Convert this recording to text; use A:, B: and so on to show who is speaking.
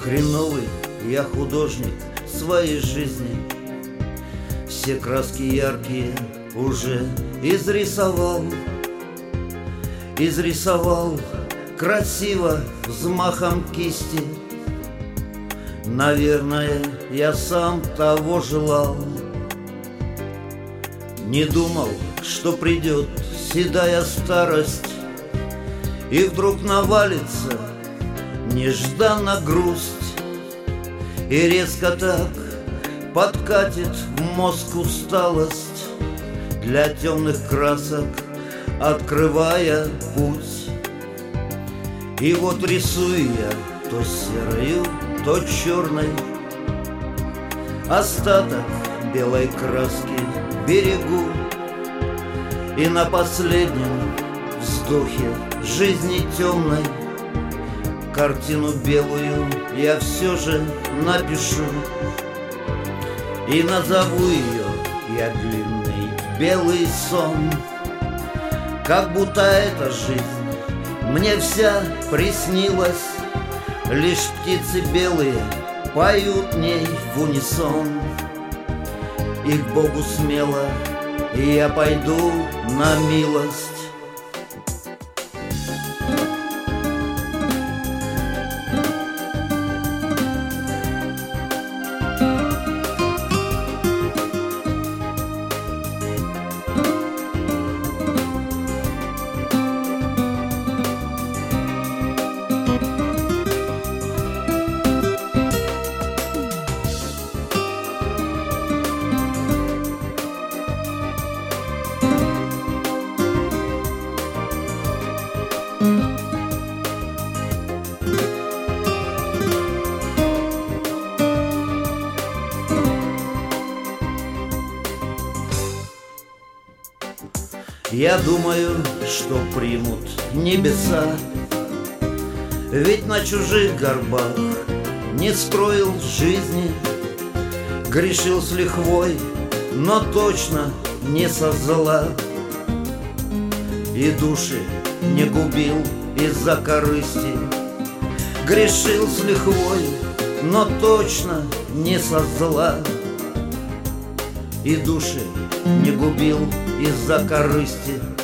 A: Хреновый я художник своей жизни. Все краски яркие уже изрисовал. Изрисовал красиво взмахом кисти. Наверное, я сам того желал. Не думал, что придет седая старость, и вдруг навалится нежданно грусть, и резко так подкатит в мозг усталость, для темных красок открывая путь. И вот рисую я то серою, то черной остаток белой краски берегу, и на последнем вздохе жизни темной картину белую я все же напишу, и назову ее я длинный белый сон. Как будто эта жизнь мне вся приснилась, лишь птицы белые поют в ней в унисон. И к Богу смело я пойду на милость. Я думаю, что примут небеса, ведь на чужих горбах не строил жизни. Грешил с лихвой, но точно не со зла, и души не губил из-за корысти. Грешил с лихвой, но точно не со зла, и души не губил из-за корысти.